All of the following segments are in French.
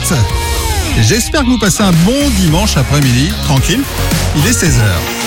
7. J'espère que vous passez un bon dimanche après-midi, tranquille. Il est 16h.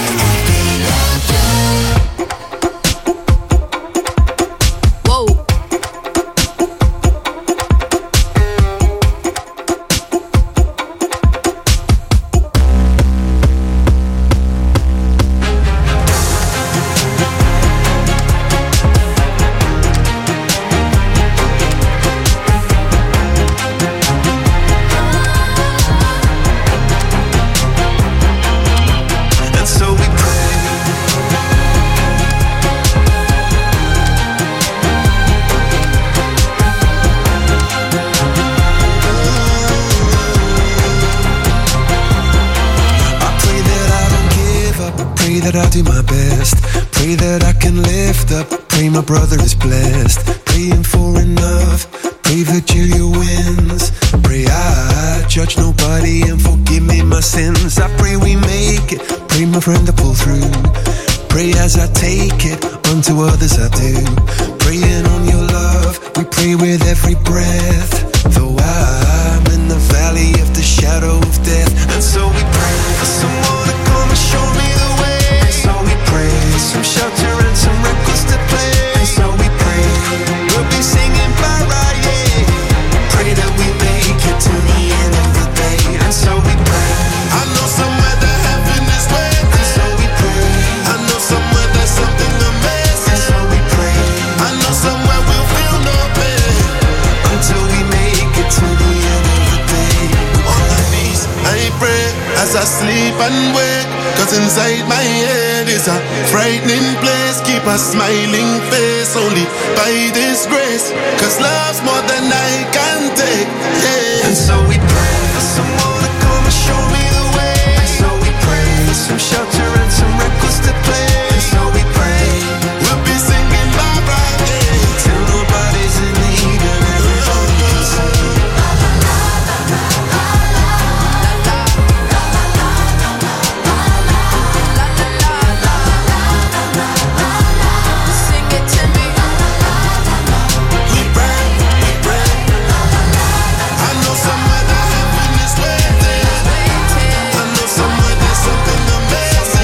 I'll do my best. Pray that I can lift up. Pray my brother is blessed. Praying for enough. Pray Virgilia wins. Pray I judge nobody and forgive me my sins. I pray we make it. Pray my friend to pull through. Pray as I take it. Unto others I do. Praying on your love. We pray with every breath. Though I'm in the valley of the shadow of death. And so we pray for someone to come and show me the way. So we pray, some shelter and some records to play. And so we pray, we'll be singing bye-bye, yeah. Pray that we make it to the end of the day. And so we pray, I know somewhere that heaven is waiting. And so we pray, I know somewhere there's something amazing. And so we pray, I know somewhere we'll feel no pain. Until we make it to the end of the day. On my knees, I pray as I sleep and wake. Cause inside my head is a frightening place. Keep a smiling face only by this grace. Cause love's more than I can take, yeah. And so we pray for someone to come and show me the way. And so we pray for some shelter and some records to play. And so we pray we'll be singing bye-bye, yeah. Till nobody's in need and everybody can sing. Somewhere there's something amazing.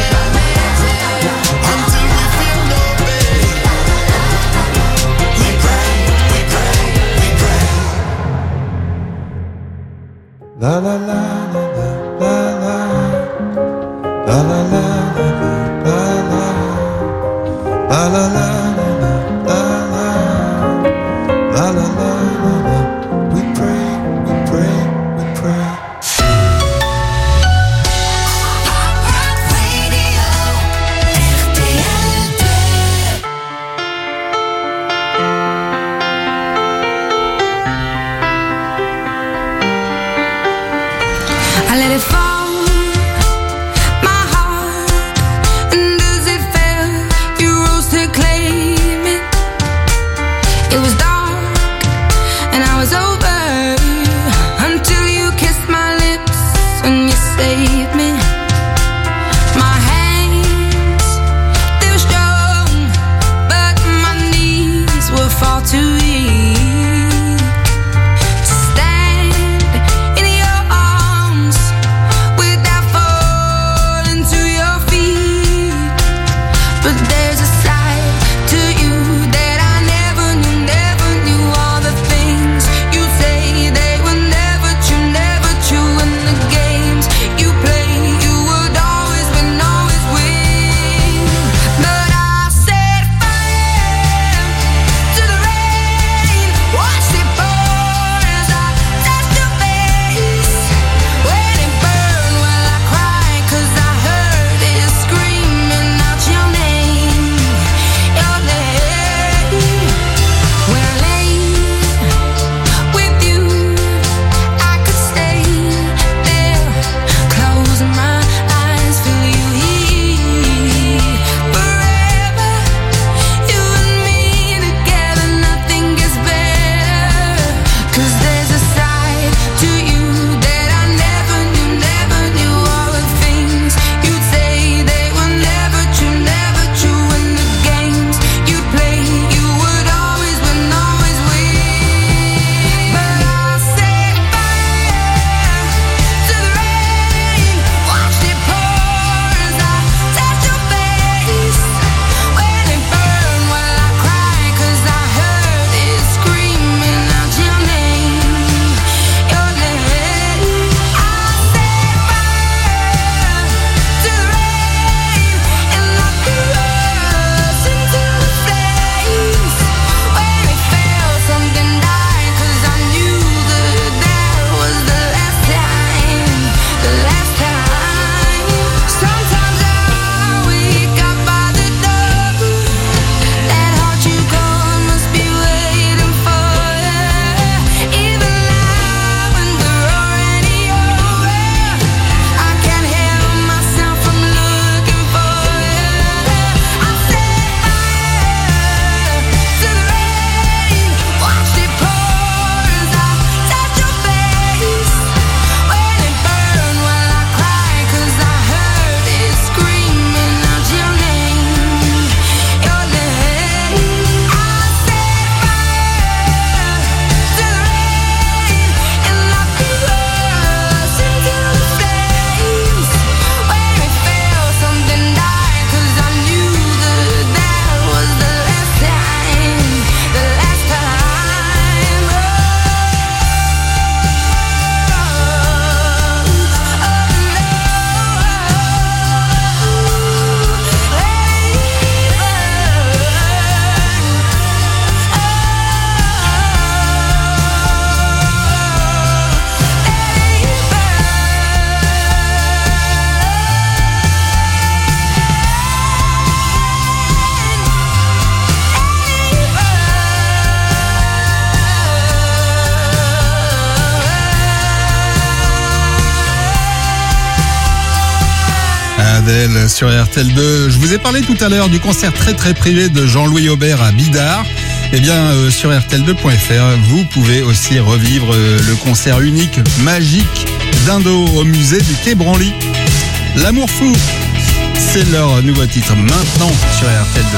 RTL sur RTL2. Je vous ai parlé tout à l'heure du concert très très privé de Jean-Louis Aubert à Bidart. Eh bien, sur RTL2.fr, vous pouvez aussi revivre le concert unique, magique d'Indo au musée du Quai Branly. L'amour fou, c'est leur nouveau titre maintenant sur RTL2.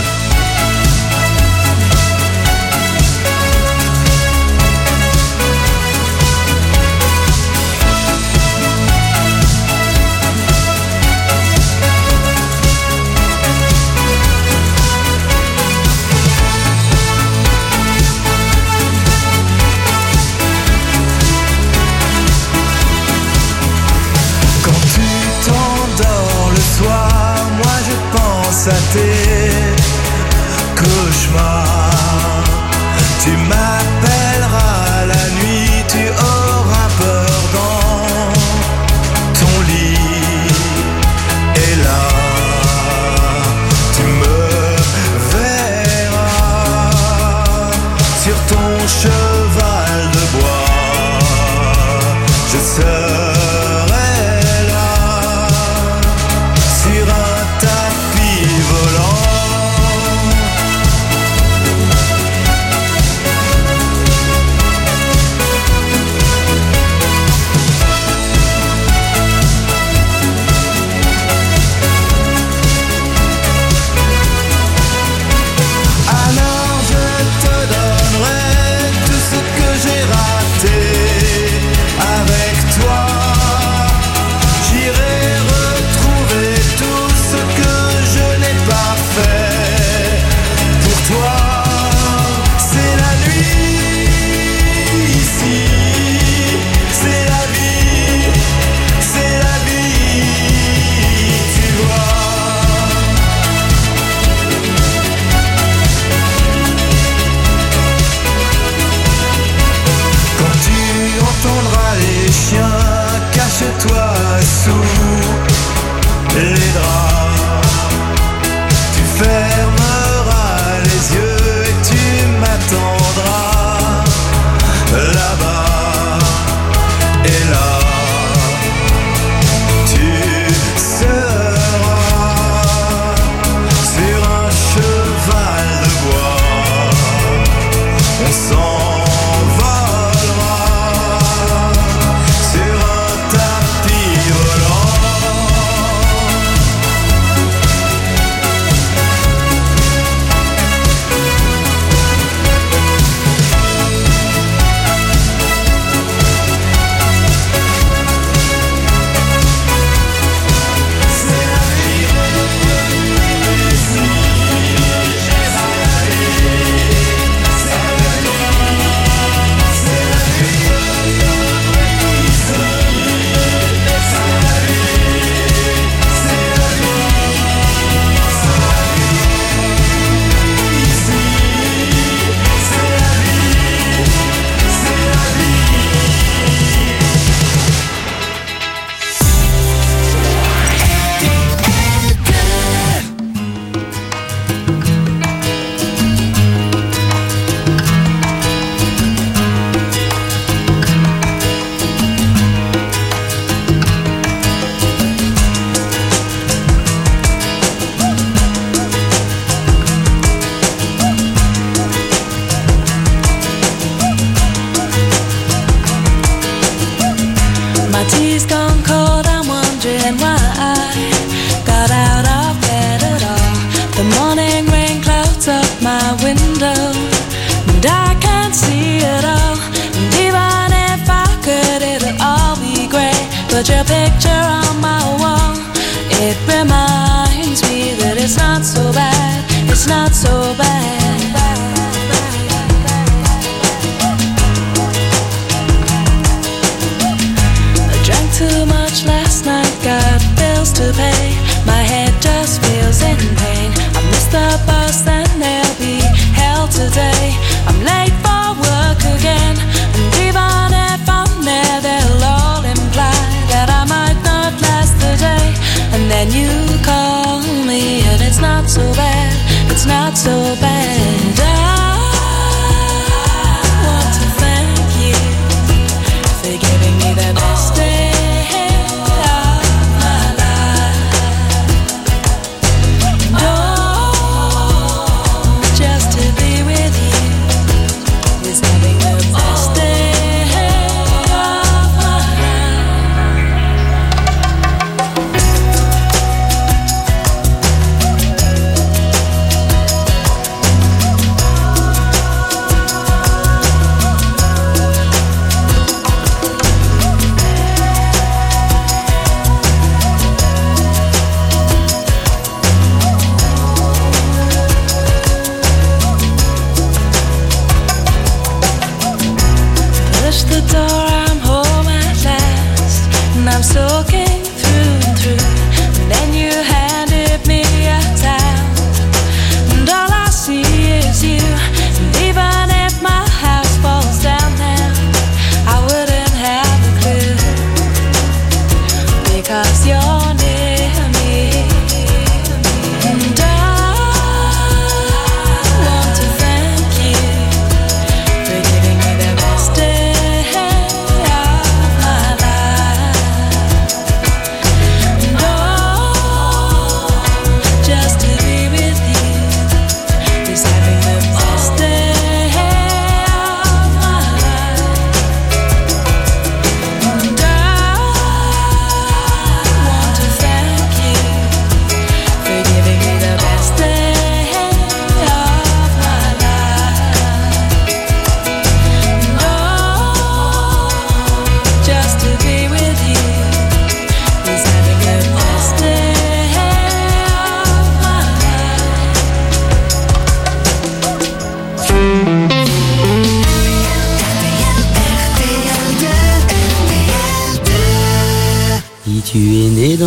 À tes cauchemars, tu m'appelleras la nuit, tu auras peur dans ton lit, et là tu me verras sur ton cheval de bois, je serai là sur un tapis volant. Alors je te donnerai tout ce que j'ai raté avec toi. J'irai retrouver tout ce que je n'ai pas fait pour toi. C'est la nuit ici, c'est la vie, tu vois. Quand tu entendras les chiens, cache-toi sous les draps. Tu fermeras les yeux et tu m'attendras là-bas. Et là, tu seras sur un cheval de bois. On s'envolera sur un tapis volant. My tea's gone cold, I'm wondering why I got out of bed at all. The morning rain clouds up my window, and I can't see it all. And even if I could, it'll all be great. But your picture on my wall, it reminds me that it's not so bad, it's not so bad. Too much last night, got bills to pay. My head just feels in pain. I missed the bus and there'll be hell today. I'm late for work again, and even if I'm there, they'll all imply that I might not last the day. And then you call me, and it's not so bad, it's not so bad. I want to thank you for giving me the best day of my life.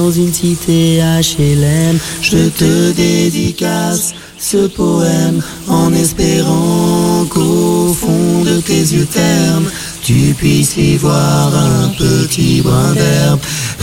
dans une cité HLM. Je te dédicace ce poème en espérant qu'au fond de tes yeux ternes tu puisses y voir un petit brin d'herbe.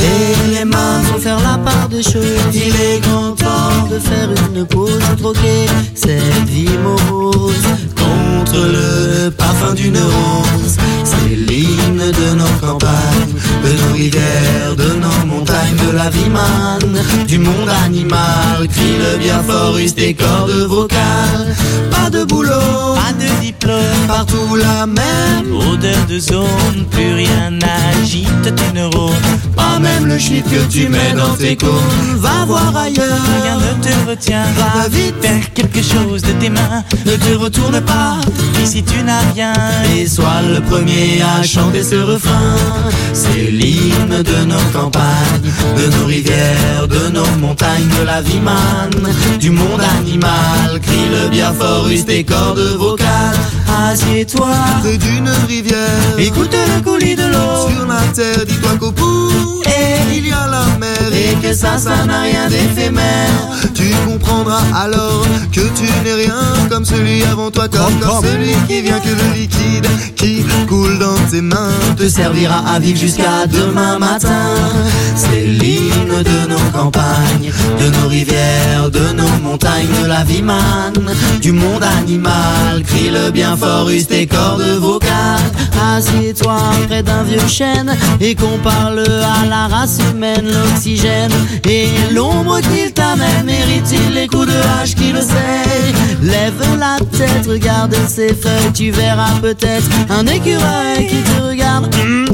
Et les mains vont faire la part des choses. Il est grand temps de faire une pause, troquer cette vie morose contre le parfum d'une rose. C'est l'hymne de nos campagnes, de nos rivières, de nos montagnes, de la vie manne, du monde animal. Crie le bien fort, use tes cordes vocales. Pas de boulot, pas de diplôme, partout la même odeur de zone. Plus rien n'agite tes neurones, pas même le chiffre que tu mets dans tes cônes. Va voir ailleurs, rien ne te retient. Va vite faire quelque chose de tes mains. Ne te retourne pas, ici tu n'as rien. Et sois le premier à chanter ce refrain. C'est l'hymne de nos campagnes, de nos rivières, de nos montagnes, de la vie manne, du monde animal. Crie le bien fort, use tes cordes vocales. Assieds-toi près d'une rivière, écoute le coulis de l'eau. Sur la terre, dis-toi qu'au bout il y a la mer, et que ça n'a rien d'éphémère. Tu comprendras alors que tu n'es rien comme celui avant toi, comme celui qui vient, que le liquide qui coule dans tes mains te servira à vivre jusqu'à demain matin. C'est l'hymne de nos campagnes, de nos rivières, de nos montagnes, de la vie manne, du monde animal. Crie le bien fort, use tes cordes vocales. Assieds-toi près d'un vieux chêne et qu'on parle à la race humaine. L'oxygène et l'ombre qu'il t'amène, mérite-t-il les coups de hache qui le sait? Lève la tête, regarde ses feuilles, tu verras peut-être un écureuil qui te regarde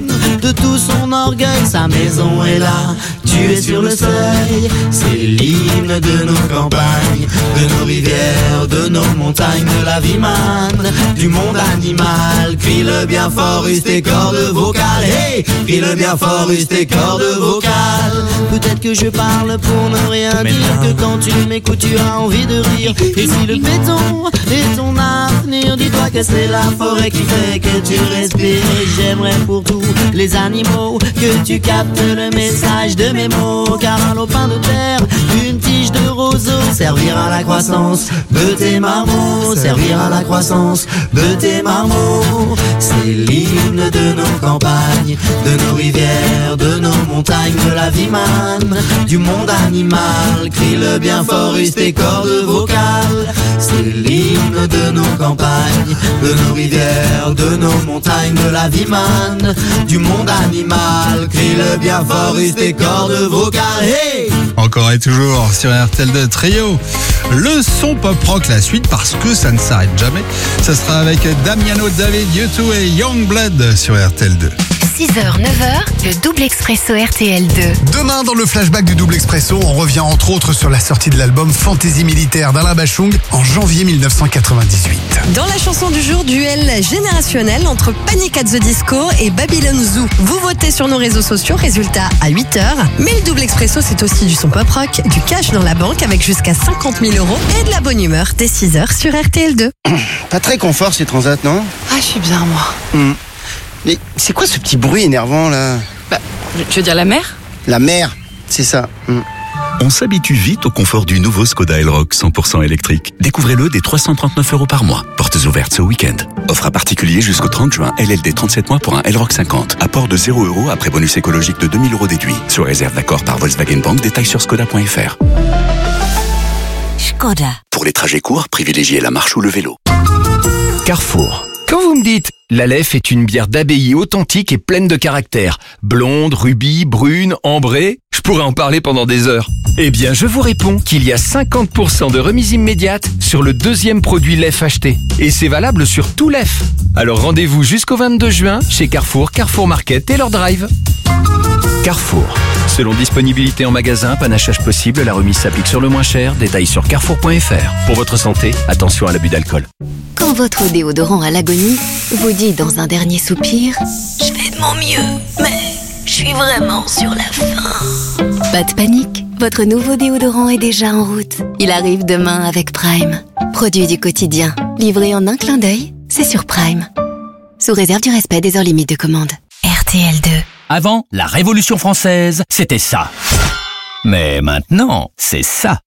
de tout son orgueil. Sa maison est là, tu es sur le seuil. C'est l'hymne de nos campagnes, de nos rivières, de nos montagnes, de la vie manne, du monde animal. Crie le bien fort, use tes cordes vocales. Hey, crie le bien fort, use tes cordes vocales. Peut-être que je parle pour ne rien dire, que quand tu m'écoutes tu as envie de rire. Et si le béton est ton avenir, dis-toi que c'est la forêt qui fait que tu respires. J'aimerais pour tous les animaux que tu captes le message de mes mots, car un lopin de terre, une tige de roseau, servir à la croissance de tes marmots, servir à la croissance de tes marmots. C'est l'hymne de nos campagnes, de nos rivières, de nos montagnes, de la vie manne, du monde animal. Crie le bien fort, use tes cordes vocales. C'est l'hymne de nos campagnes, de nos rivières, de nos montagnes, de la vie manne, du monde animal. Crie le bien fort, use tes cordes vocales. Hey! Encore et toujours sur RTL2 Trio. Le son pop-rock, la suite, parce que ça ne s'arrête jamais. Ça sera avec Damiano David, U2 et Youngblood sur RTL2. 6h, 9h, le double expresso RTL2. Demain, dans le flashback du double expresso, on revient entre autres sur la sortie de l'album Fantaisie militaire d'Alain Bachung en janvier 1998. Dans la chanson du jour, duel générationnel entre Panic at the Disco et Babylon Zoo. Vous votez sur nos réseaux sociaux, résultat à 8h. Mais le double expresso, c'est aussi du son pop rock, du cash dans la banque avec jusqu'à 50 000 € et de la bonne humeur dès 6h sur RTL2. Pas très confort ces transats, non? Ah, je suis bien, moi. Mais c'est quoi ce petit bruit énervant là? Bah, tu veux dire la mer? La mer, c'est ça. On s'habitue vite au confort du nouveau Skoda Elroq 100% électrique. Découvrez-le dès 339 € par mois. Portes ouvertes ce week-end. Offre à particulier jusqu'au 30 juin. LLD 37 mois pour un Elroq 50. Apport de 0 € après bonus écologique de 2000 € déduit. Sur réserve d'accord par Volkswagen Bank. Détails sur skoda.fr. Skoda. Pour les trajets courts, privilégiez la marche ou le vélo. Carrefour. Quand vous me dites « l'Aleph est une bière d'abbaye authentique et pleine de caractère, blonde, rubis, brune, ambrée », je pourrais en parler pendant des heures. Eh bien, je vous réponds qu'il y a 50% de remise immédiate sur le deuxième produit Lef acheté. Et c'est valable sur tout Lef. Alors rendez-vous jusqu'au 22 juin chez Carrefour, Carrefour Market et leur drive. Carrefour. Selon disponibilité en magasin, panachage possible, la remise s'applique sur le moins cher. Détails sur carrefour.fr. Pour votre santé, attention à l'abus d'alcool. Quand votre déodorant à l'agonie vous dit dans un dernier soupir « Je fais de mon mieux, mais je suis vraiment sur la fin ». Pas de panique, votre nouveau déodorant est déjà en route. Il arrive demain avec Prime. Produit du quotidien, livré en un clin d'œil, c'est sur Prime. Sous réserve du respect des heures limites de commande. RTL2. Avant, la Révolution française, c'était ça. Mais maintenant, c'est ça.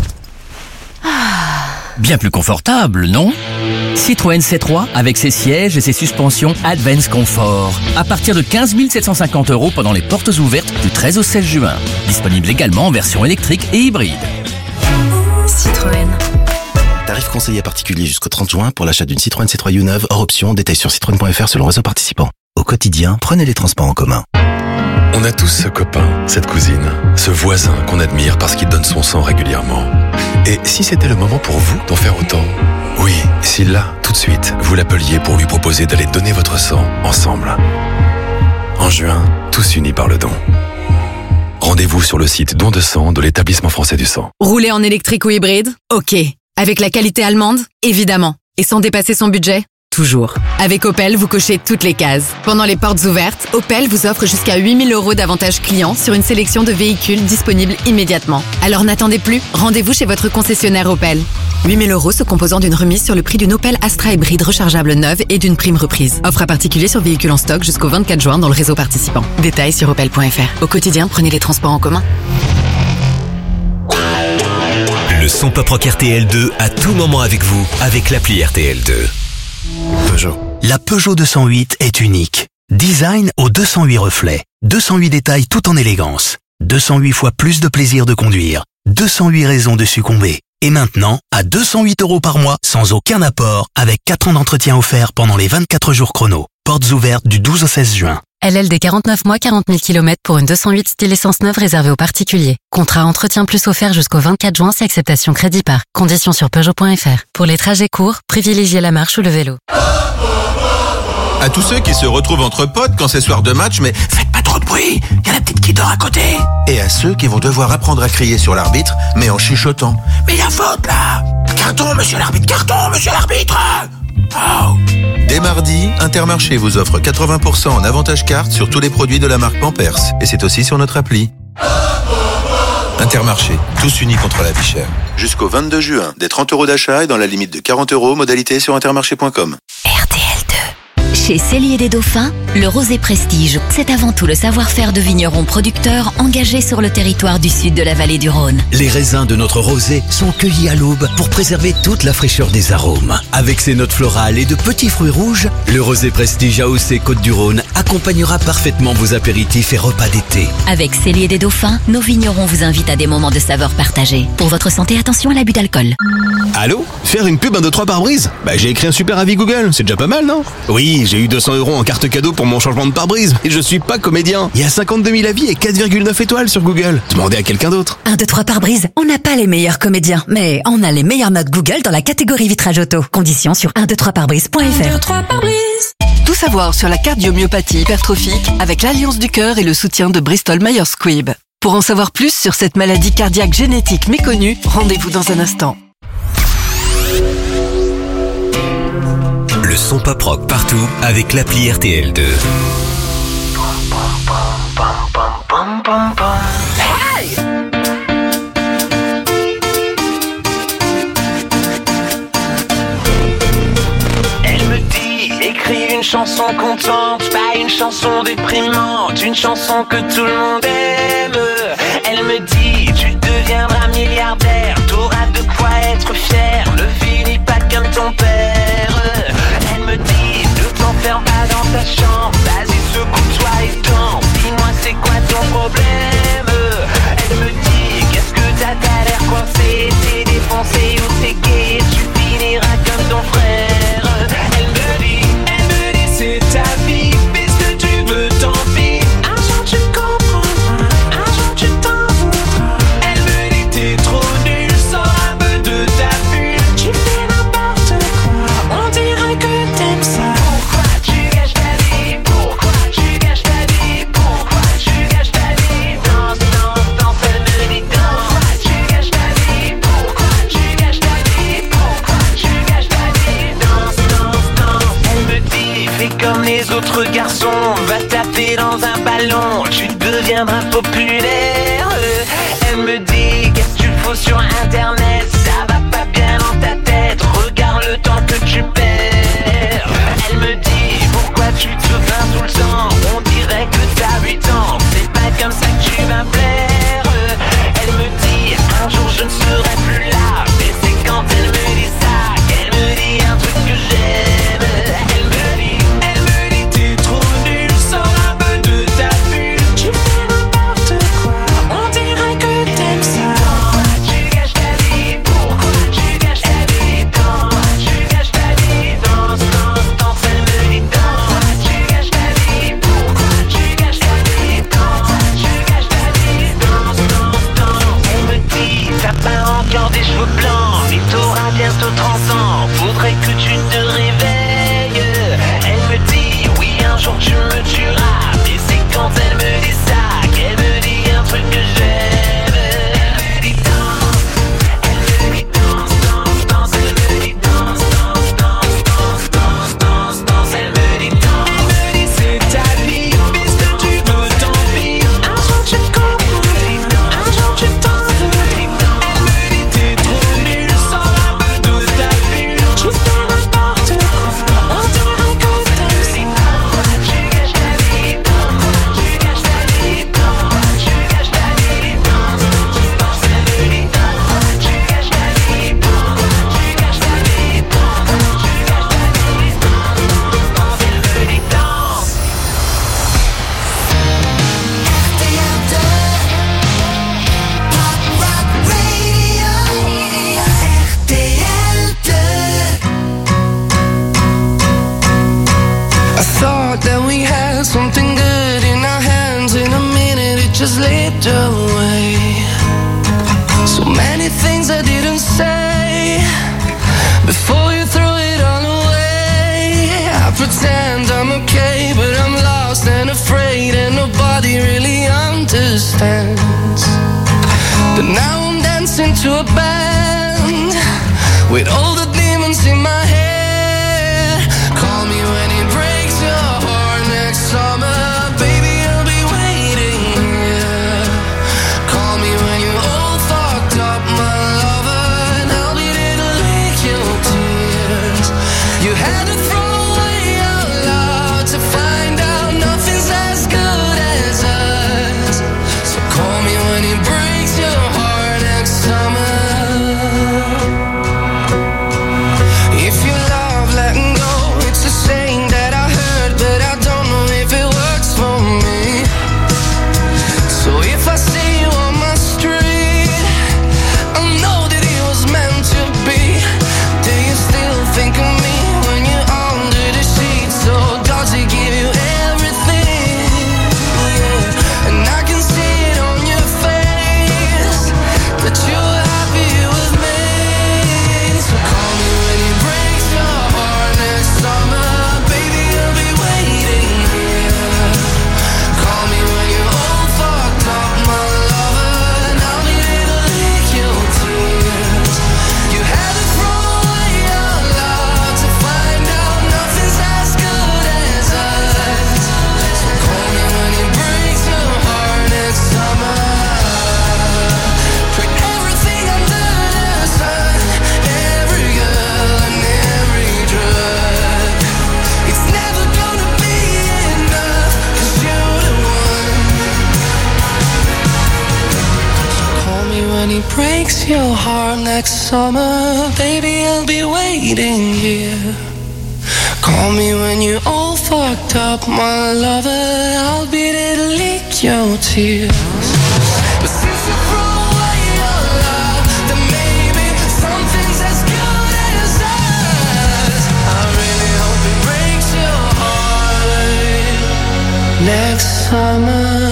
Bien plus confortable, non ? Citroën C3 avec ses sièges et ses suspensions Advance Comfort. À partir de 15 750 € pendant les portes ouvertes du 13 au 16 juin. Disponible également en version électrique et hybride. Citroën. Tarif conseillé particulier jusqu'au 30 juin pour l'achat d'une Citroën C3 U9 hors option. Détail sur citroën.fr selon réseau participant. Au quotidien, prenez les transports en commun. On a tous ce copain, cette cousine, ce voisin qu'on admire parce qu'il donne son sang régulièrement. Et si c'était le moment pour vous d'en faire autant ? Oui, si là, tout de suite, vous l'appeliez pour lui proposer d'aller donner votre sang ensemble. En juin, tous unis par le don. Rendez-vous sur le site Don de sang de l'Établissement français du sang. Rouler en électrique ou hybride ? Ok. Avec la qualité allemande ? Évidemment. Et sans dépasser son budget ? Toujours. Avec Opel, vous cochez toutes les cases. Pendant les portes ouvertes, Opel vous offre jusqu'à 8 000 € d'avantages clients sur une sélection de véhicules disponibles immédiatement. Alors n'attendez plus, rendez-vous chez votre concessionnaire Opel. 8 000 € se composant d'une remise sur le prix d'une Opel Astra hybride rechargeable neuve et d'une prime reprise. Offre à particulier sur véhicules en stock jusqu'au 24 juin dans le réseau participant. Détails sur opel.fr. Au quotidien, prenez les transports en commun. Le son pop rock RTL2 à tout moment avec vous, avec l'appli RTL2. Peugeot. La Peugeot 208 est unique. Design aux 208 reflets. 208 détails tout en élégance. 208 fois plus de plaisir de conduire. 208 raisons de succomber. Et maintenant, à 208 € par mois, sans aucun apport, avec 4 ans d'entretien offert pendant les 24 jours chrono. Portes ouvertes du 12 au 16 juin. LLD 49 mois, 40 000 km pour une 208 style essence neuve réservée aux particuliers. Contrat entretien plus offert jusqu'au 24 juin si acceptation crédit par. Conditions sur Peugeot.fr. Pour les trajets courts, privilégiez la marche ou le vélo. À tous ceux qui se retrouvent entre potes quand c'est soir de match, mais faites pas trop de bruit, y a la petite qui dort à côté. Et à ceux qui vont devoir apprendre à crier sur l'arbitre, mais en chuchotant. Mais y a faute là. Carton, monsieur l'arbitre, carton, monsieur l'arbitre. Oh. Dès mardi, Intermarché vous offre 80% en avantage carte sur tous les produits de la marque Pampers. Et c'est aussi sur notre appli. Intermarché, tous unis contre la vie chère. Jusqu'au 22 juin, des 30 € d'achat et dans la limite de 40 €, modalité sur intermarché.com. RTL2. Chez Cellier des Dauphins, le rosé prestige, c'est avant tout le savoir-faire de vignerons producteurs engagés sur le territoire du sud de la vallée du Rhône. Les raisins de notre rosé sont cueillis à l'aube pour préserver toute la fraîcheur des arômes. Avec ses notes florales et de petits fruits rouges, le rosé prestige AOC Côte-du-Rhône accompagnera parfaitement vos apéritifs et repas d'été. Avec Cellier des Dauphins, nos vignerons vous invitent à des moments de saveur partagés. Pour votre santé, attention à l'abus d'alcool. Allô ? Faire une pub 1, 2, 3 pare-brise ? J'ai écrit un super avis Google, c'est déjà pas mal, non ? Oui, j'ai eu 200 € en carte cadeau pour mon changement de pare-brise. Et je suis pas comédien. Il y a 52 000 avis et 4,9 étoiles sur Google. Demandez à quelqu'un d'autre. 1, 2, 3 pare-brise. On n'a pas les meilleurs comédiens, mais on a les meilleures notes Google dans la catégorie vitrage auto. Conditions sur 123pare-brise.fr. 1, 2, 3 pare-brise. Tout savoir sur la cardiomyopathie hypertrophique avec l'Alliance du cœur et le soutien de Bristol Myers Squibb. Pour en savoir plus sur cette maladie cardiaque génétique méconnue, rendez-vous dans un instant. Le son pop rock partout avec l'appli RTL2. Hey! Elle me dit, écris une chanson contente, pas une chanson déprimante, une chanson que tout le monde aime. Elle me dit, tu deviendras milliardaire, t'auras de quoi être fier, ne finis pas comme ton père. Elle me dit, ne t'enferme pas dans ta chambre, vas-y secoue-toi et danse, dis-moi c'est quoi ton problème. Elle me dit, qu'est-ce que t'as l'air coincé, t'es défoncé ou t'es gay, tu finiras comme ton frère. Elle me dit, c'est ta vie, fais ce que tu veux, tant pis. Un jour tu comprendras, un jour tu t'en voudras. Elle me dit, t'es trop nul, sors un peu de ta bulle. Tu fais n'importe quoi, on dirait que t'aimes ça. Pourquoi tu gâches ta vie? Pourquoi tu gâches ta vie? Pourquoi tu gâches ta vie? Danse, danse, danse, elle me dit danse. Pourquoi tu gâches ta vie? Pourquoi tu gâches ta vie? Pourquoi tu gâches ta vie? Danse, danse, danse. Elle me dit, fais comme les autres garçons, va taper dans un ballon, tu deviendras populaire. Elle me dit, qu'est-ce que tu fous sur internet? Ça va pas bien dans ta tête, regarde le temps que tu perds. Elle me dit, pourquoi tu te plains tout le temps? On dirait que t'as 8 ans, c'est pas comme ça que tu vas plaire. distance. But now I'm dancing to a band with all the demons in my head. Call me when it breaks your heart next summer, baby, I'll be waiting here. Call me when you're all fucked up, my lover, and I'll be there to lick your tears. You had to throw away our love to find out nothing's as good as us. So call me when it breaks your heart next summer. If you love letting go, it's a saying that I heard, but I don't know if it works for me. So if I see you on my street, I know that it was meant to be. Do you still think of me when you're under the sheets? Or does it give you everything? Yeah. And I can see it on your face that you're happy with me. So call me when it breaks your heart next summer, baby, I'll be waiting here. Call me when you're all fucked up, my lover, and I'll be there to lick your tears. You had to throw away your love to find out nothing's as good as us. So call me when it breaks your heart next summer. Put everything under the sun, every girl and every drug. It's never gonna be enough, 'cause you're the one. Call me when it breaks your heart next summer, baby, I'll be waiting here. Call me when you're all fucked up, my lover, I'll be there to lick your tears. But since you throw away your love, then maybe something's as good as us. I really hope it breaks your heart next summer.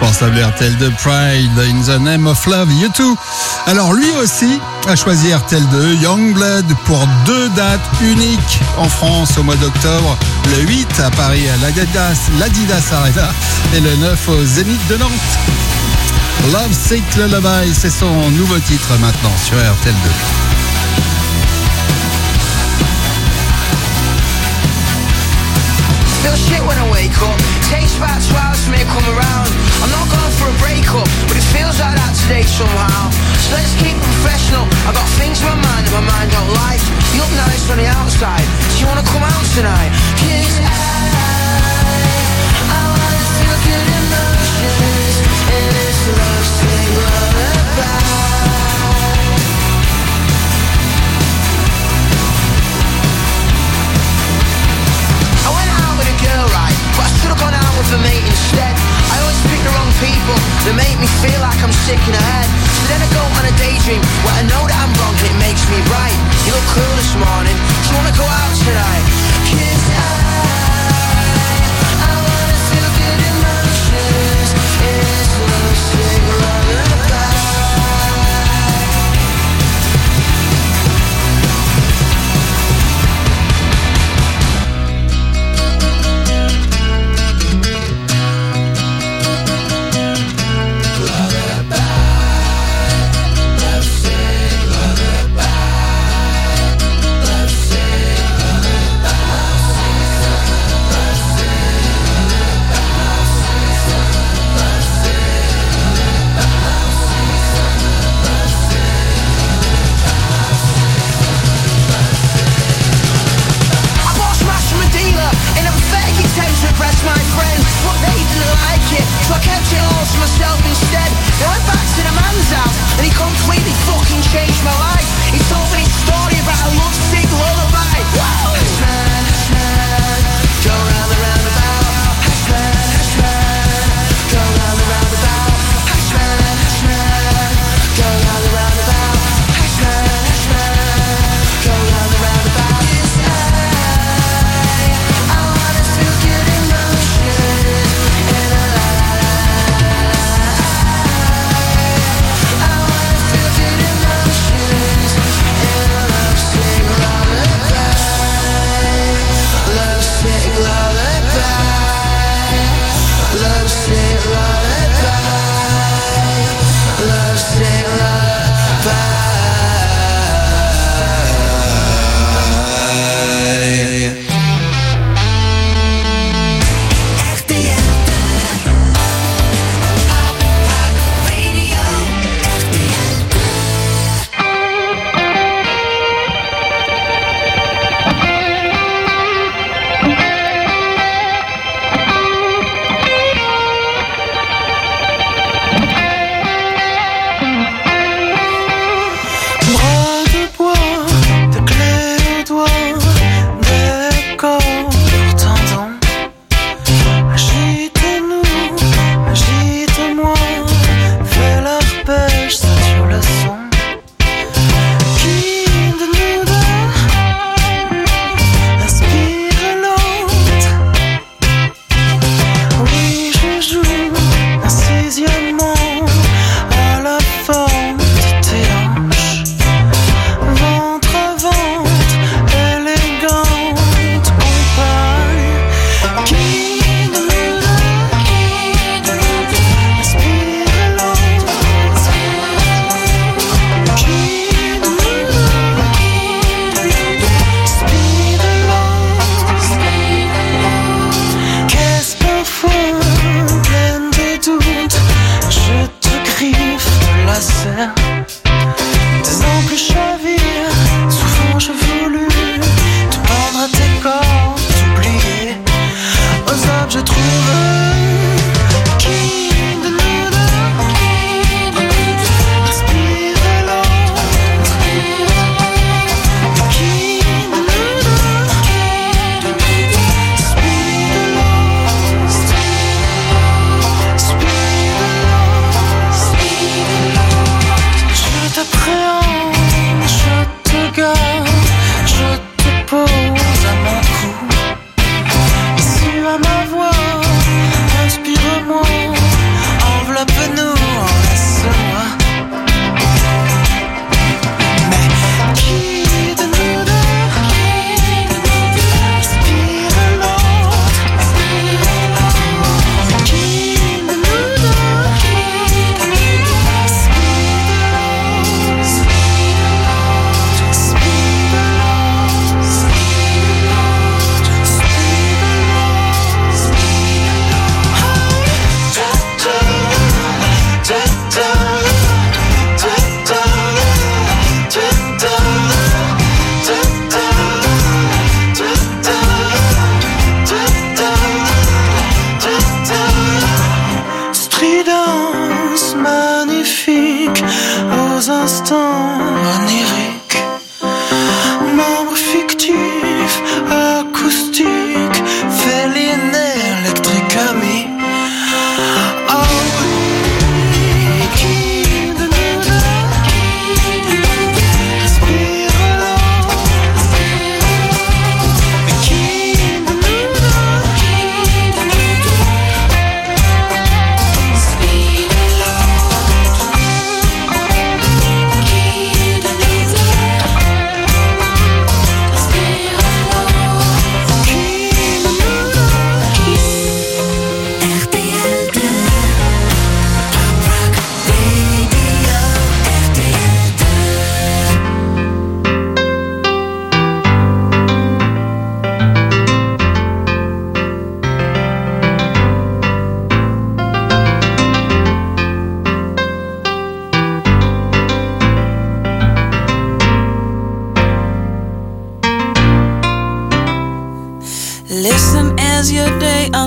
Indispensable RTL de Pride, In the Name of Love, U2. Alors lui aussi a choisi RTL2, Youngblood, pour 2 dates uniques en France au mois d'octobre. Le 8 à Paris à l'Adidas Arena et le 9 au Zénith de Nantes. Love Sick Lullaby, c'est son nouveau titre maintenant sur RTL2. Feel shit when I wake up. Takes about 2 hours for me to come around. I'm not going for a breakup, but it feels like that today somehow. So let's keep it professional. I got things in my mind that my mind don't like. You look nice on the outside. Do you wanna come out tonight? 'Cause I wanna feel good emotions in this love sick lullaby. But I should have gone out with a mate instead. I always pick the wrong people that make me feel like I'm sick in the head. So then I go on a daydream where I know that I'm wrong and it makes me right. You look cool this morning. Do you wanna go out tonight? 'Cause I wanna feel good emotions in this love sick lullaby.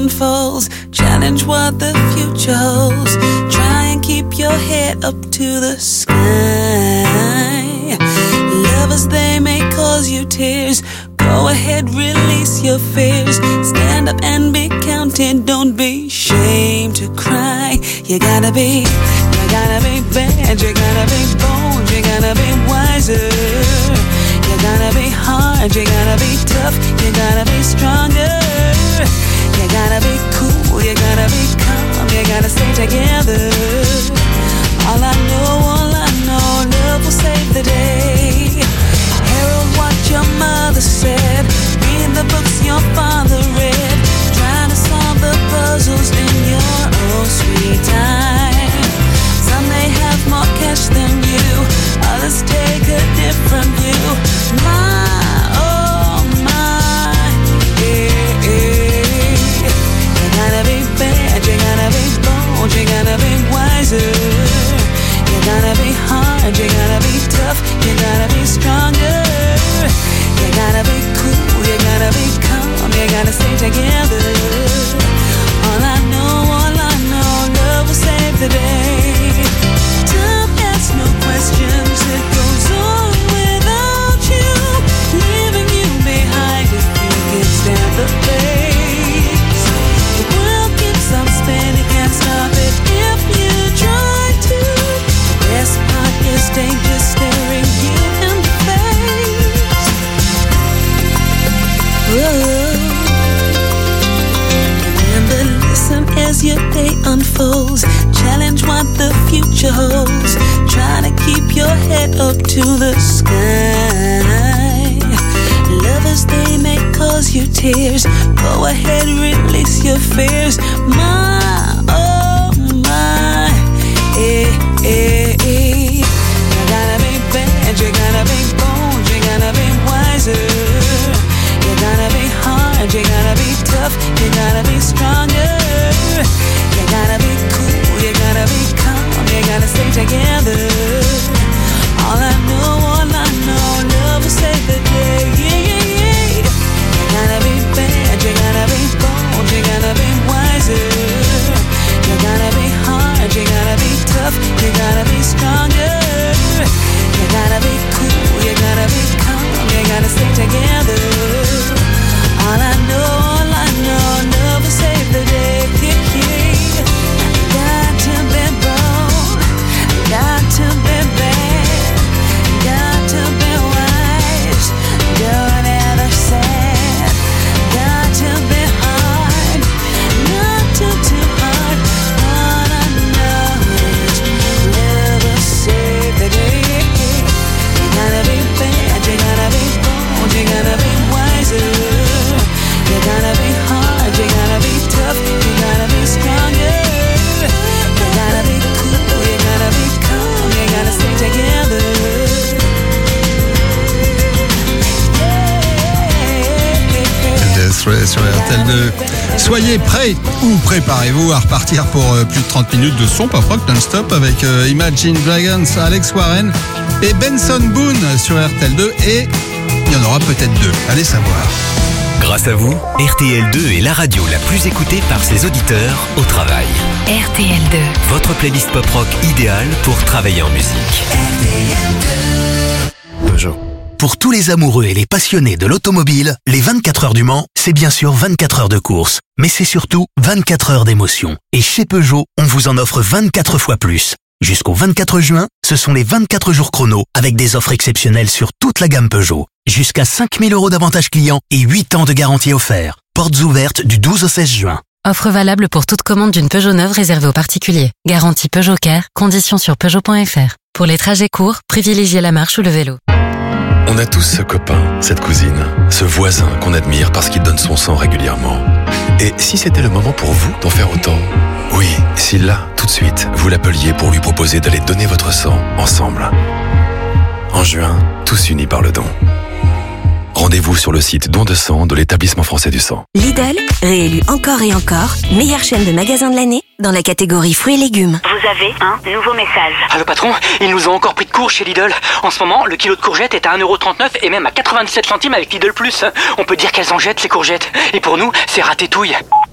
unfolds. Challenge what the future holds. Try and keep your head up to the sky. Lovers, they may cause you tears. Go ahead, release your fears. Stand up and be counted. Don't be ashamed to cry. You gotta be bad. You gotta be bold. You gotta be wiser. You gotta be hard. You gotta be tough. You gotta be stronger. You gotta be cool. You gotta be calm. You gotta stay together. All I know, love will save the day. Herald what your mother said. Read the books your father read. Trying to solve the puzzles in your own sweet time. Some may have more cash than you. Others take a different view. My, oh my, yeah, yeah. You gotta be bad, you gotta be bold, you gotta be wiser. You gotta be hard, you gotta be tough, you gotta be stronger. You gotta be cool, you gotta be calm, you gotta stay together. All I know, love will save the day. Time asks no questions, it goes on without you, leaving you behind if you can stand the pace. The world keeps on spinning, can't stop it if you try to. The best part is danger staring you in the face. Whoa. Remember, listen as your day unfolds. Challenge what the future holds. Try to keep your head up to the sky. Lovers, they may cause you tears. Go ahead, release your fears. My, oh my, eh, eh, eh. You gotta be bad, you gotta be bold, you gotta be wiser. You gotta be hard, you gotta be tough, you gotta be stronger. You gotta be cool, you gotta be calm, you gotta stay together. All I know, love will save the day. Yeah, yeah, yeah. You gotta be bad, you gotta be bold, you gotta be wiser. You gotta be hard, you gotta be tough, you gotta be stronger. You gotta be cool, you gotta be calm, you gotta stay together. All I know, love will save the day. Yeah, yeah. Got to be bold, got to be bad, got to be wise, don't ever sad. Got to be hard, not too hard. All I know is love will save the day. You gotta be bad, you gotta be bold, you gotta be wiser. You gotta be hard, you gotta be tough, you gotta be stronger. You gotta be cool, you gotta be calm, you gotta stay together. Sur RTL2. Soyez prêts ou préparez-vous à repartir pour plus de 30 minutes de son pop rock non-stop avec Imagine Dragons, Alex Warren et Benson Boone sur RTL2, et il y en aura peut-être deux, allez savoir. Grâce à vous, RTL2 est la radio la plus écoutée par ses auditeurs au travail. RTL2. Votre playlist pop rock idéale pour travailler en musique. Peugeot. Pour tous les amoureux et les passionnés de l'automobile, les 24 heures du Mans, c'est bien sûr 24 heures de course. Mais c'est surtout 24 heures d'émotion. Et chez Peugeot, on vous en offre 24 fois plus. Jusqu'au 24 juin, ce sont les 24 jours chrono avec des offres exceptionnelles sur toute la gamme Peugeot. Jusqu'à 5 000 € d'avantages clients et 8 ans de garantie offert. Portes ouvertes du 12 au 16 juin. Offre valable pour toute commande d'une Peugeot neuve réservée aux particuliers. Garantie Peugeot Care, conditions sur Peugeot.fr. Pour les trajets courts, privilégiez la marche ou le vélo. On a tous ce copain, cette cousine, ce voisin qu'on admire parce qu'il donne son sang régulièrement. Et si c'était le moment pour vous d'en faire autant? Oui, si là, tout de suite, vous l'appeliez pour lui proposer d'aller donner votre sang ensemble. En juin, tous unis par le don. Rendez-vous sur le site Don de sang de l'Établissement français du sang. Lidl, réélu encore et encore, meilleure chaîne de magasins de l'année dans la catégorie fruits et légumes. Vous avez un nouveau message. Allô patron, ils nous ont encore pris de court chez Lidl. En ce moment, le kilo de courgettes est à 1,39€ et même à 97 centimes avec Lidl Plus. On peut dire qu'elles en jettent ces courgettes. Et pour nous, c'est ratatouille.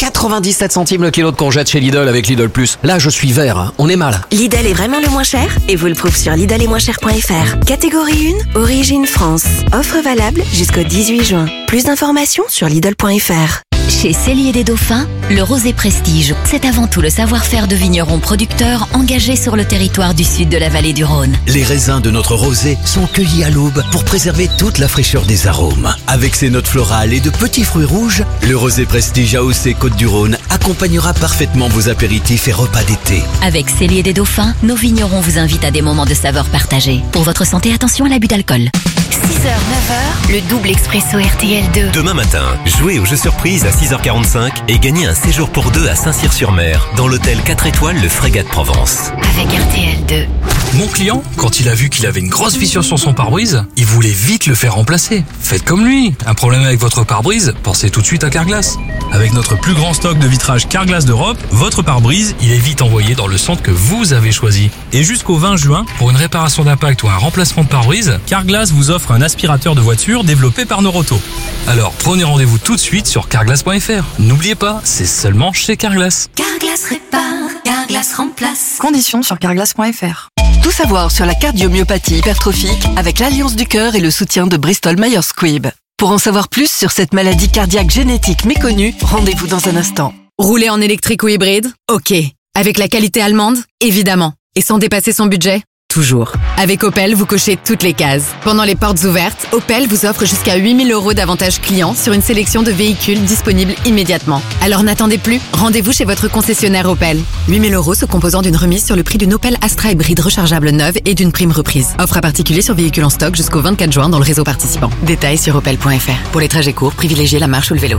97 centimes le kilo de courgettes chez Lidl avec Lidl Plus. Là, je suis vert, hein. On est mal. Lidl est vraiment le moins cher et vous le prouve sur lidl-et-moins-cher.fr. Catégorie 1, origine France. Offre valable jusqu'au 18 juin. Plus d'informations sur lidl.fr. Chez Cellier des Dauphins, le rosé prestige, c'est avant tout le savoir-faire de vignerons producteurs engagés sur le territoire du sud de la vallée du Rhône. Les raisins de notre rosé sont cueillis à l'aube pour préserver toute la fraîcheur des arômes. Avec ses notes florales et de petits fruits rouges, le rosé prestige AOC Côte-du-Rhône accompagnera parfaitement vos apéritifs et repas d'été. Avec Cellier des Dauphins, nos vignerons vous invitent à des moments de saveur partagés. Pour votre santé, attention à l'abus d'alcool. 6h, 9h, le double expresso RTL2. Demain matin, jouez au jeu surprise à 6h45 et gagnez un séjour pour deux à Saint-Cyr-sur-Mer dans l'hôtel 4 étoiles Le Frégate Provence. Avec RTL2. Mon client, quand il a vu qu'il avait une grosse fissure sur son pare-brise, il voulait vite le faire remplacer. Faites comme lui. Un problème avec votre pare-brise, pensez tout de suite à Carglass. Avec notre plus grand stock de vitrage Carglass d'Europe, votre pare-brise, il est vite envoyé dans le centre que vous avez choisi. Et jusqu'au 20 juin, pour une réparation d'impact ou un remplacement de pare-brise, Carglass vous offre un aspirateur de voiture développé par Noroto. Alors prenez rendez-vous tout de suite sur carglass.fr. N'oubliez pas, c'est seulement chez Carglass. Carglass répare, Carglass remplace. Conditions sur carglass.fr. Tout savoir sur la cardiomyopathie hypertrophique avec l'Alliance du Cœur et le soutien de Bristol Myers Squibb. Pour en savoir plus sur cette maladie cardiaque génétique méconnue, rendez-vous dans un instant. Rouler en électrique ou hybride? Ok. Avec la qualité allemande? Évidemment. Et sans dépasser son budget? Toujours. Avec Opel, vous cochez toutes les cases. Pendant les portes ouvertes, Opel vous offre jusqu'à 8 000 € d'avantages clients sur une sélection de véhicules disponibles immédiatement. Alors n'attendez plus, rendez-vous chez votre concessionnaire Opel. 8 000 € se composant d'une remise sur le prix d'une Opel Astra hybride rechargeable neuve et d'une prime reprise. Offre à particulier sur véhicules en stock jusqu'au 24 juin dans le réseau participant. Détails sur opel.fr. Pour les trajets courts, privilégiez la marche ou le vélo.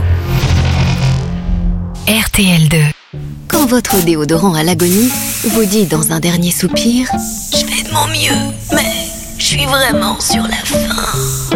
RTL2. Quand votre déodorant à l'agonie vous dit dans un dernier soupir « Je fais de mon mieux, mais je suis vraiment sur la fin ».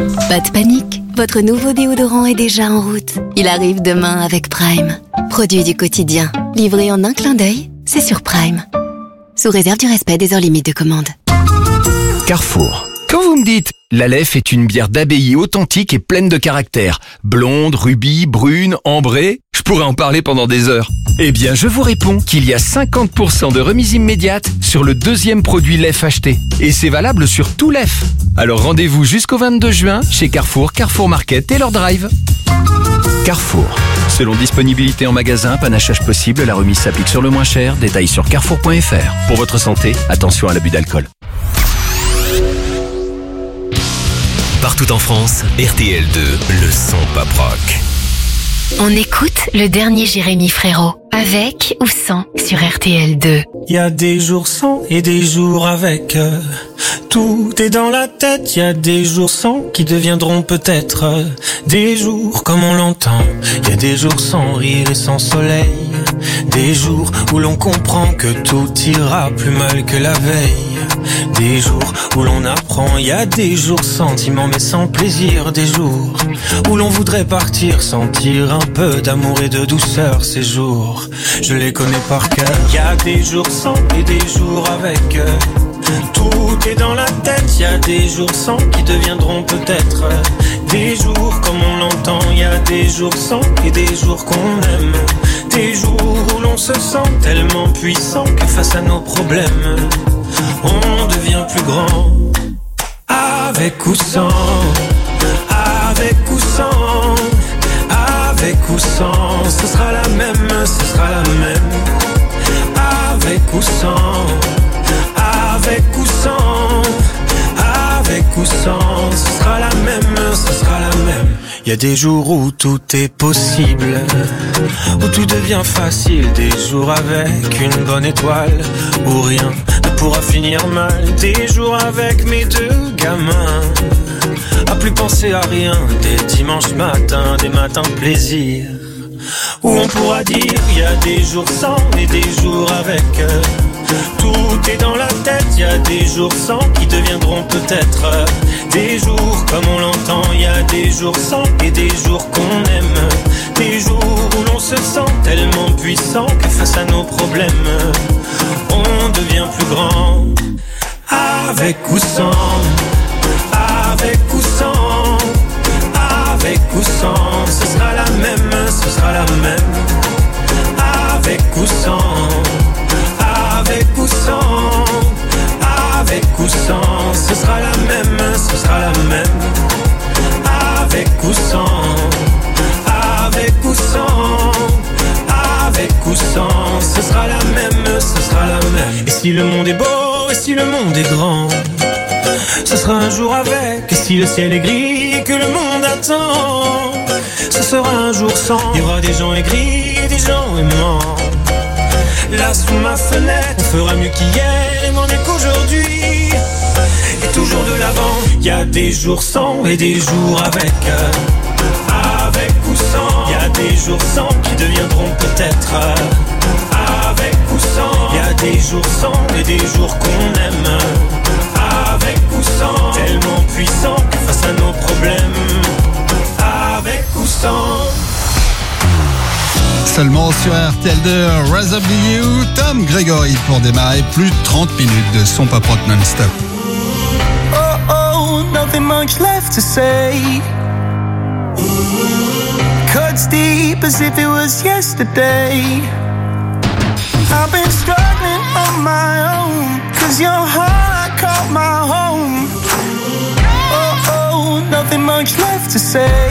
Pas de panique, votre nouveau déodorant est déjà en route. Il arrive demain avec Prime. Produit du quotidien, livré en un clin d'œil, c'est sur Prime. Sous réserve du respect des heures limites de commande. Carrefour. Quand vous me dites « La Leffe est une bière d'abbaye authentique et pleine de caractère, blonde, rubis, brune, ambrée », je pourrais en parler pendant des heures. Eh bien, je vous réponds qu'il y a 50% de remise immédiate sur le deuxième produit Leffe acheté. Et c'est valable sur tout Leffe. Alors rendez-vous jusqu'au 22 juin chez Carrefour, Carrefour Market et leur drive. Carrefour. Selon disponibilité en magasin, panachage possible, la remise s'applique sur le moins cher. Détails sur carrefour.fr. Pour votre santé, attention à l'abus d'alcool. Partout en France, RTL2, le son pop rock. On écoute le dernier Jérémy Frérot, avec ou sans sur RTL2. Il y a des jours sans et des jours avec. Tout est dans la tête, il y a des jours sans qui deviendront peut-être des jours comme on l'entend. Il y a des jours sans rire et sans soleil. Des jours où l'on comprend que tout ira plus mal que la veille. Des jours où l'on apprend, il y a des jours sentiments mais sans plaisir. Des jours où l'on voudrait partir, sentir un peu d'amour et de douceur. Ces jours, je les connais par cœur. Il y a des jours sans et des jours avec. Tout est dans la tête, il y a des jours sans qui deviendront peut-être des jours comme on l'entend. Il y a des jours sans et des jours qu'on aime. Des jours où l'on se sent tellement puissant que face à nos problèmes on devient plus grand. Avec ou sans, avec ou sans, avec ou sans, ce sera la même, ce sera la même. Avec ou sans, avec ou sans, avec ou sans, ce sera la même, ce sera la même. Il y a des jours où tout est possible, où tout devient facile. Des jours avec une bonne étoile, où rien ne pourra finir mal. Des jours avec mes deux gamins, à plus penser à rien. Des dimanches matins, des matins de plaisir, où on pourra dire il y a des jours sans et des jours avec. Tout est dans la tête, il y a des jours sans qui deviendront peut-être des jours comme on l'entend. Il y a des jours sans et des jours qu'on aime. Des jours où l'on se sent tellement puissant que face à nos problèmes on devient plus grand. Avec ou sans, avec ou sans, avec ou sans, ce sera la même, ce sera la même. si le monde est beau et si le monde est grand, ce sera un jour avec. Et si le ciel est gris et que le monde attend, ce sera un jour sans. Il y aura des gens aigris et des gens aimants. Là sous ma fenêtre, on fera mieux qu'hier et moins bien qu'aujourd'hui. Et toujours de l'avant. Il y a des jours sans et des jours avec. Avec ou sans. Il y a des jours sans qui deviendront peut-être. Avec ou sans. Il y a des jours sans et des jours qu'on aime. Avec ou sans. Tellement puissant que face à nos problèmes. Avec ou sans. Seulement sur RTL2, Rather Be You, Tom Gregory pour démarrer plus de 30 minutes de son pop rock non-stop. Oh, oh, nothing much left to say. Cuts deep as if it was yesterday. I've been struggling on my own, 'cause your heart caught my home. Oh, oh, nothing much left to say.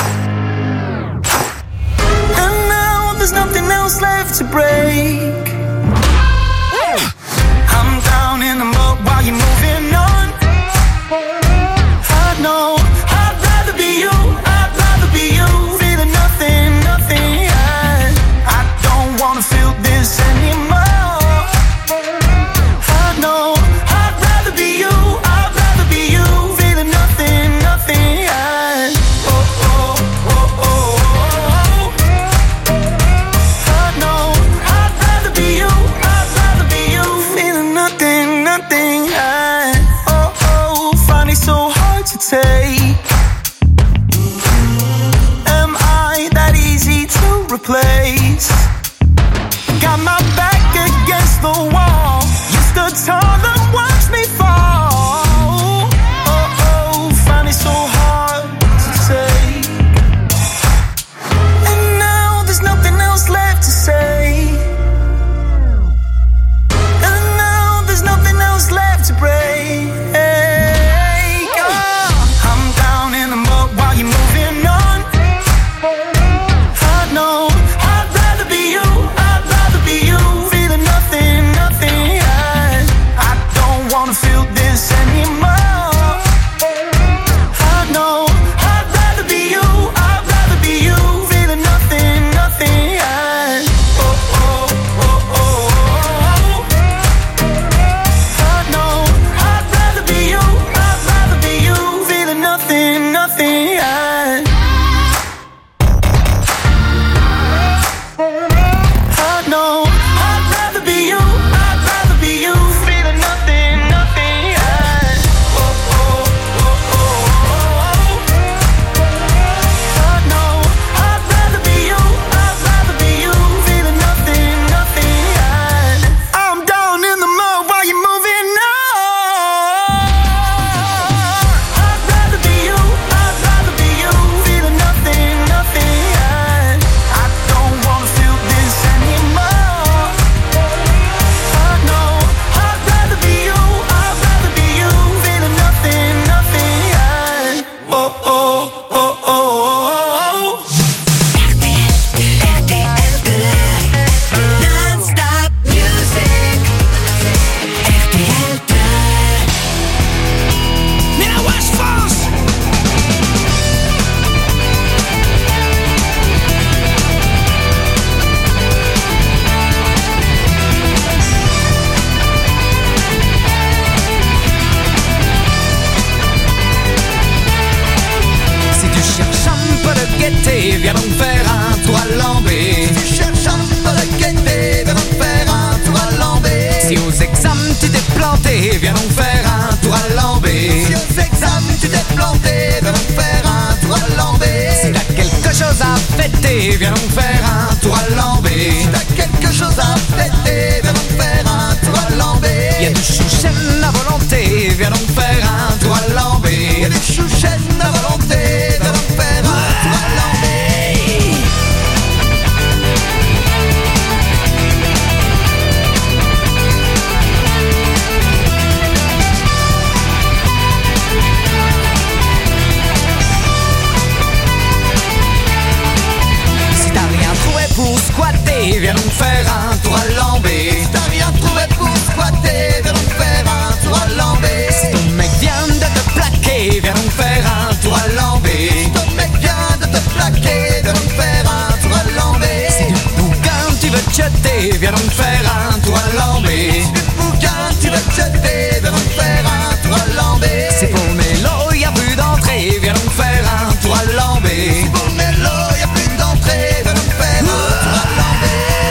And now there's nothing else left to break. I'm down in the mud while you're moving on. I know I'd rather be you, I'd rather be you. Feeling nothing, nothing, yeah. I don't wanna feel this anymore. I know I'd rather be you, I'd rather be you. Feeling nothing, nothing, yeah. Oh, oh, oh, oh, oh. I know I'd rather be you, I'd rather be you. Feeling nothing, nothing, yeah. Oh, oh, find it so hard to take. Am I that easy to replace? Got my back against the wall. You stood tall and watched me fall. Oh, oh, find it so hard to take. And now there's nothing else left to say. And now there's nothing else left to break. I'm down in the mud while you're moving on. I know I'd rather be you, I'd rather be you. Feeling nothing, nothing, yeah. I don't wanna feel this anymore. I know I'd rather be you, I'd rather be you. Feeling nothing, nothing, yeah. Oh, oh, oh, oh, oh. I know I'd rather be you, I'd rather be you. Feeling nothing, nothing, yeah. I know I'd rather be you, I'd rather be you. Feeling nothing, nothing, yeah. Oh, oh, oh, oh, oh. I know I'd rather be you, I'd rather be you. Feeling nothing, nothing, yeah. I'm down in the mud while you're moving on. I'd rather be you, I'd rather viens donc faire un tour à Lambé. Si le bouquin tu vas te jeter, viens donc faire un tour à Lambé. C'est pour Mélo, y'a plus d'entrée, viens donc faire un tour à Lambé. C'est pour Mélo, y'a plus d'entrée, viens donc faire un tour à Lambé.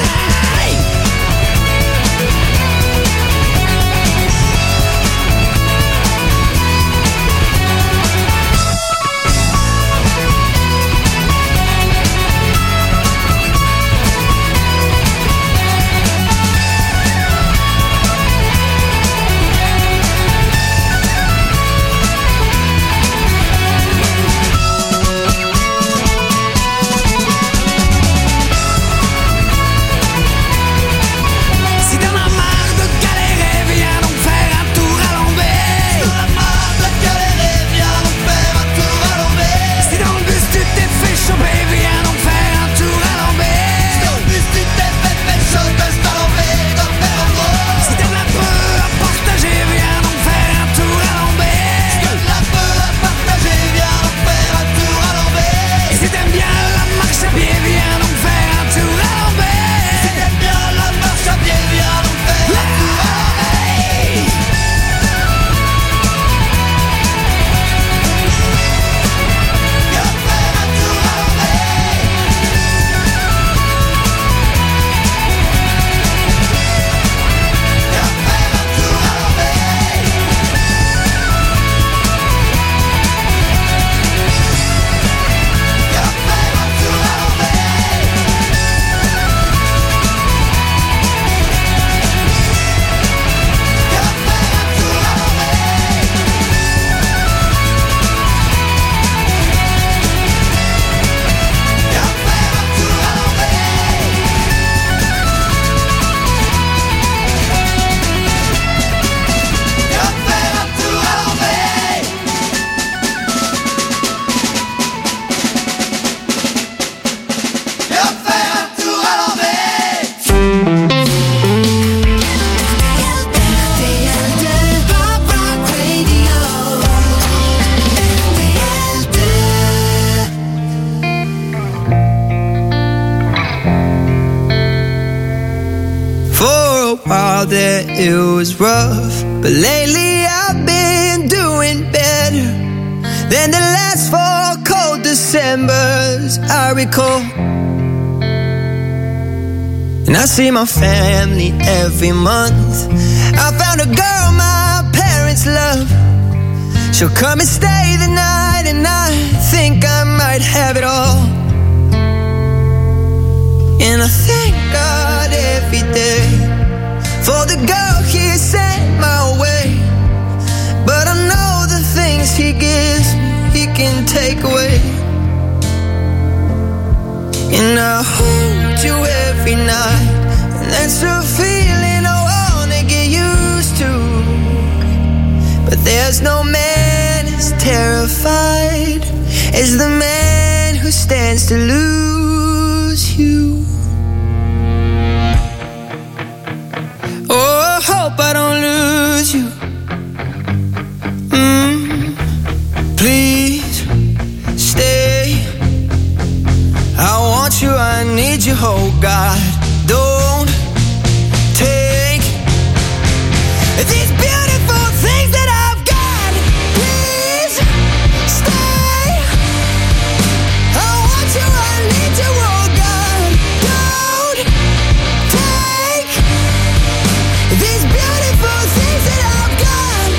It was rough, but lately I've been doing better than the last 4 cold Decembers I recall. And I see my family every month. I found a girl my parents love. She'll come and stay the night, and I think I might have it all. And I thank God every day for the girl he sent my way. But I know the things he gives me, he can take away. And I hold you every night, and that's a feeling I wanna get used to. But there's no man as terrified as the man who stands to lose you. Oh, I hope I don't lose you. Please stay. I want you, I need you, oh God. Don't take these beautiful things that I've got. Please stay. I want you, I need you, oh God. Don't take these beautiful things that I've got.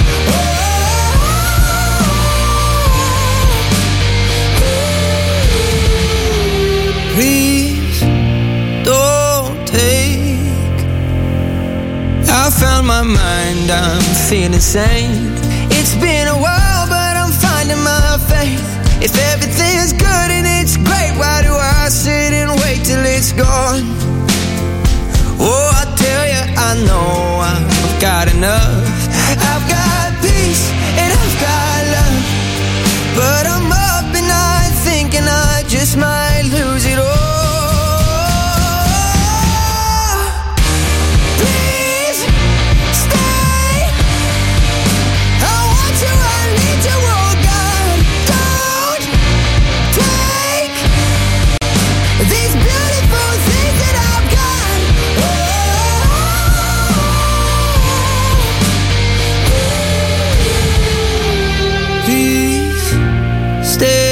Please don't take. I found my mind, I'm feeling sane. It's been a while, but I'm finding my faith. If everything's good and it's great, why do I sit and wait till it's gone? Oh, I tell you, I know I've got enough.